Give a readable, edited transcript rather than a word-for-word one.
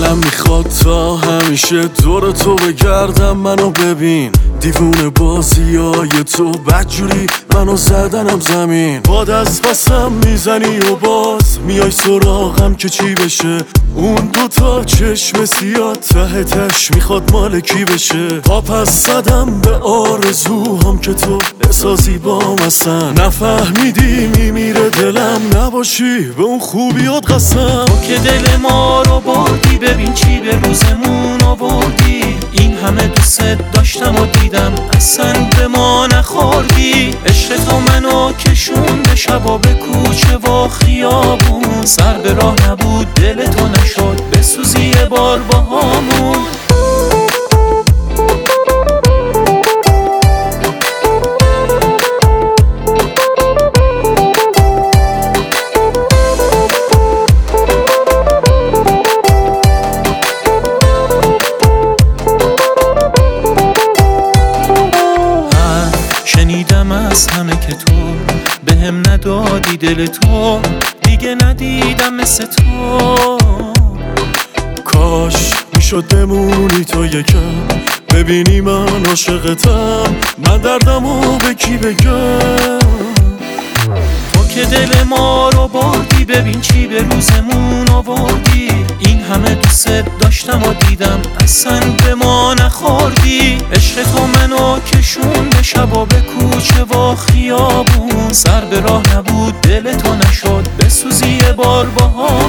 دلم میخواد تا همیشه دور تو بگردم. منو ببین دیوونه بازیای تو بدجوری منو زدنم زمین. باد از پسم میزنی و باز میای سراغم که چی بشه. اون دوتا چشم سیاه ته تش میخواد مال کی بشه. پا پس زدم به آرزوهام که تو احساسی بام اصلا نفهمیدی میمیره دلم نباشی به اون خوبیات قسم. تو که دل ما رو بردی ببین چی به روزمون آوردی. این همه دوست داشتم و دیدم اصلا به ما نخوردی. عشق تو منو کشوند شبا به کوچه و خیابون. سر به راه نبود دل تو نشد بسوزی یه بار با همون. شنیدم از همه که تو بهم ندادی دل تو. دیگه ندیدم مثل تو. کاش میشد بمونی تو یکم ببینی من عاشقتم. من دردمو به کی بگم. تو که دل ما رو بردی ببین چی به روزمون آوردی. این همه دوست داشتم و دیدم اصلا به ما نخوردی. عشق تو منو کشوند شبا به کوچه و خیابون. سر به راه نبود دل تو نشد بسوزی یه بار با هم.